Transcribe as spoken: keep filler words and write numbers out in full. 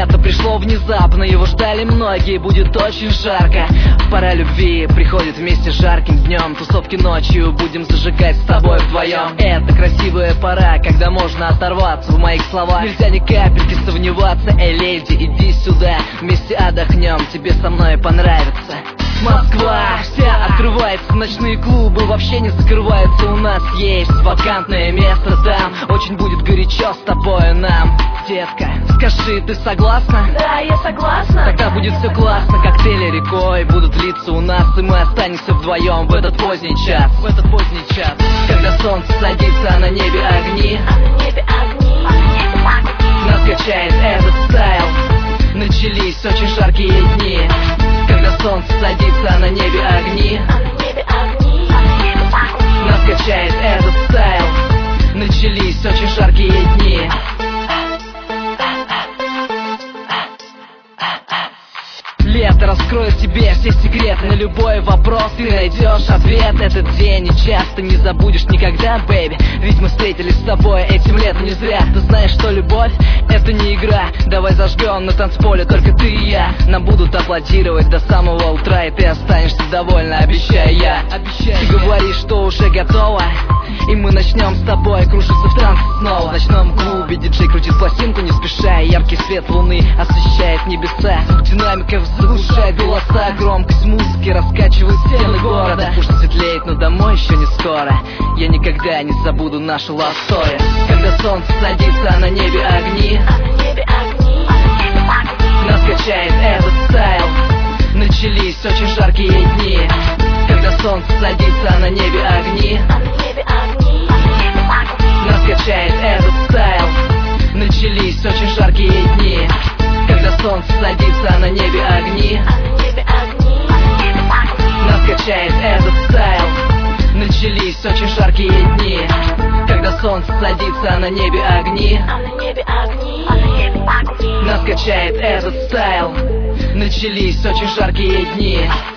Лето пришло внезапно, его ждали многие, будет очень жарко. Пора любви приходит вместе с жарким днем. Тусовки ночью будем зажигать с тобой вдвоем. Это красивая пора, когда можно оторваться. В моих словах нельзя ни капельки сомневаться. Эй, леди, иди сюда, вместе отдохнем, тебе со мной понравится. Москва вся открывается, ночные клубы вообще не закрываются. У нас есть вакантное место там, очень будет горячо с тобой нам. Детка, скажи, ты согласна? Да, я согласна. Тогда будет все классно, коктейли рекой будут литься у нас, и мы останемся вдвоем в этот поздний час. В этот поздний час, когда солнце садится, а на небе огни, а на небе огни, а на небе огни. Нас качает этот стайл. Начались очень жаркие дни, когда солнце садится, а на небе огни, а на небе огни, а на небе огни. Нас качает этот стайл. Начались очень жаркие дни. Лето раскроет тебе все секреты, на любой вопрос ты найдешь ответ. Этот день и час ты не забудешь никогда, бэйби, ведь мы встретились с тобой этим летом не зря. Ты знаешь, что любовь — это не игра. Давай зажгем на танцполе только ты и я. Нам будут аплодировать до самого утра, и ты останешься довольна, обещаю я. Обещаю. Ты говоришь, что уже готова, и мы начнем с тобой кружиться в трансе снова. В ночном клубе диджей крутит пластинку не спеша, и яркий свет луны освещает небеса. Звук динамиков заглушает голоса, громкость музыки раскачивает стены города. Уж светлеет, но домой еще не скоро. Я никогда не забуду нашу love story. Когда солнце садится, а на небе огни, а на небе огни, а на небе огни. Нас качает этот стайл. Начались очень жаркие дни, когда солнце садится, а на небе огни, а на небе огни, а на небе огни. Нас качает этот стайл. Начались очень жаркие дни, когда солнце садится, а на небе огни, а на небе огни, а на небе огни. Нас качает этот стайл. Начались очень жаркие дни, когда солнце садится, а на небе огни, а на небе огни, а на небе огни. Нас качает этот стайл. Начались очень жаркие дни.